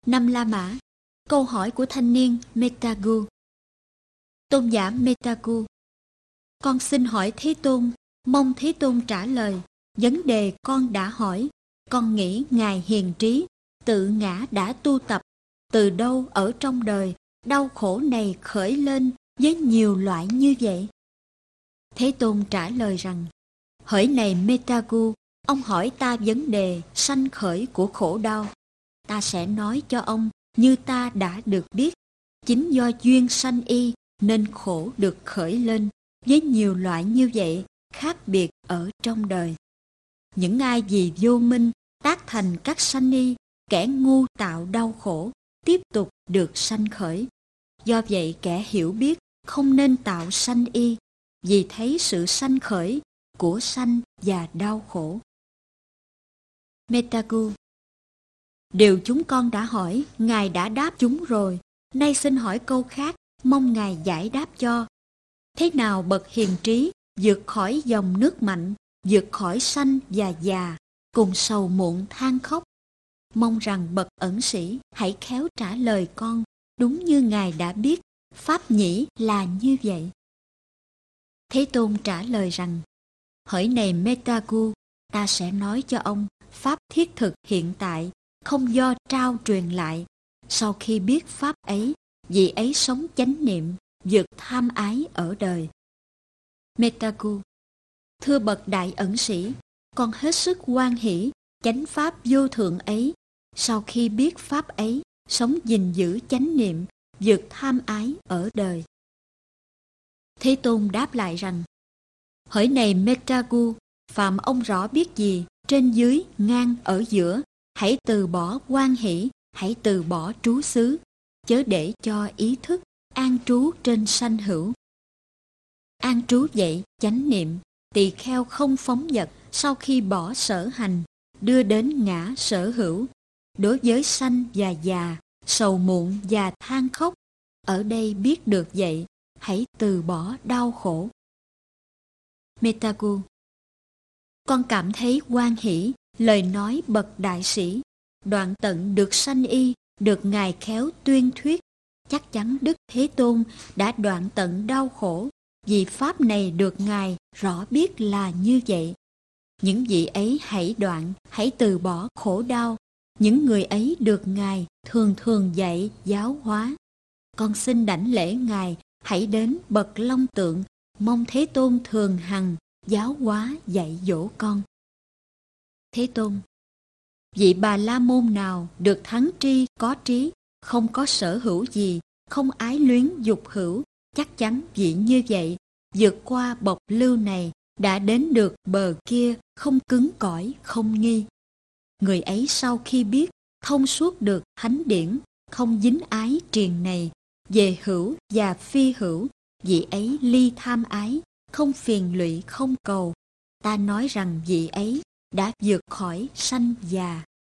Năm La Mã. Câu hỏi của thanh niên Metagu. Tôn giả Metagu: con xin hỏi Thế Tôn, mong Thế Tôn trả lời. Vấn đề con đã hỏi, con nghĩ Ngài hiền trí, tự ngã đã tu tập. Từ đâu ở trong đời, đau khổ này khởi lên với nhiều loại như vậy? Thế Tôn trả lời rằng: hỡi này Metagu, ông hỏi ta vấn đề sanh khởi của khổ đau. Ta sẽ nói cho ông như ta đã được biết. Chính do duyên sanh y nên khổ được khởi lên với nhiều loại như vậy, khác biệt ở trong đời. Những ai vì vô minh tác thành các sanh y, kẻ ngu tạo đau khổ, tiếp tục được sanh khởi. Do vậy kẻ hiểu biết không nên tạo sanh y, vì thấy sự sanh khởi của sanh và đau khổ. Metagu: điều chúng con đã hỏi, Ngài đã đáp chúng rồi. Nay xin hỏi câu khác, mong Ngài giải đáp cho. Thế nào bậc hiền trí vượt khỏi dòng nước mạnh, vượt khỏi sanh và già, cùng sầu muộn than khóc? Mong rằng bậc ẩn sĩ hãy khéo trả lời con, đúng như Ngài đã biết, pháp nhĩ là như vậy. Thế Tôn trả lời rằng: hỡi này Metagu, ta sẽ nói cho ông pháp thiết thực hiện tại, không do trao truyền lại. Sau khi biết pháp ấy, vị ấy sống chánh niệm, vượt tham ái ở đời. Metagu: thưa bậc đại ẩn sĩ, con hết sức hoan hỷ chánh pháp vô thượng ấy. Sau khi biết pháp ấy, sống gìn giữ chánh niệm, vượt tham ái ở đời. Thế Tôn đáp lại rằng: hỡi này Metagu, phạm ông rõ biết gì, trên dưới, ngang, ở giữa, hãy từ bỏ hoan hỷ, hãy từ bỏ trú xứ, chớ để cho ý thức an trú trên sanh hữu. An trú vậy chánh niệm, tỳ kheo không phóng dật, sau khi bỏ sở hành, đưa đến ngã sở hữu. Đối với sanh và già, sầu muộn và than khóc, ở đây biết được vậy, hãy từ bỏ đau khổ. Metagu: con cảm thấy hoan hỷ lời nói bậc đại sĩ, đoạn tận được sanh y, được Ngài khéo tuyên thuyết. Chắc chắn Đức Thế Tôn đã đoạn tận đau khổ, vì pháp này được Ngài rõ biết là như vậy. Những vị ấy hãy đoạn, hãy từ bỏ khổ đau. Những người ấy được Ngài thường thường dạy giáo hóa. Con xin đảnh lễ Ngài, hãy đến bậc Long Tượng, mong Thế Tôn thường hằng giáo hóa dạy dỗ con. Thế Tôn: vị Bà La Môn nào được thắng tri có trí, không có sở hữu gì, không ái luyến dục hữu, chắc chắn vị như vậy, vượt qua bộc lưu này, đã đến được bờ kia, không cứng cỏi, không nghi. Người ấy sau khi biết, thông suốt được thánh điển, không dính ái triền này, về hữu và phi hữu, vị ấy ly tham ái, không phiền lụy, không cầu. Ta nói rằng vị ấy đã vượt khỏi sanh già.